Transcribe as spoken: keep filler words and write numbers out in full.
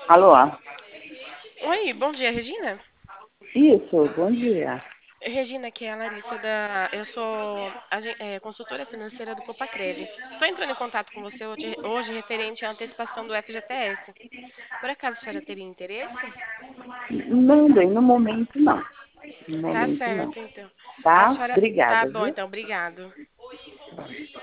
Alô? Oi, bom dia, Regina. Isso, bom dia. Regina, aqui é a Larissa da. Eu sou agen- é, consultora financeira do Copacreve. Estou entrando em contato com você hoje, hoje referente à antecipação do F G T S. Por acaso a senhora teria interesse? Não, bem, no momento não. No Tá momento não. certo, então. A Tá? senhora. Tá Obrigada, bom, viu? então, obrigado.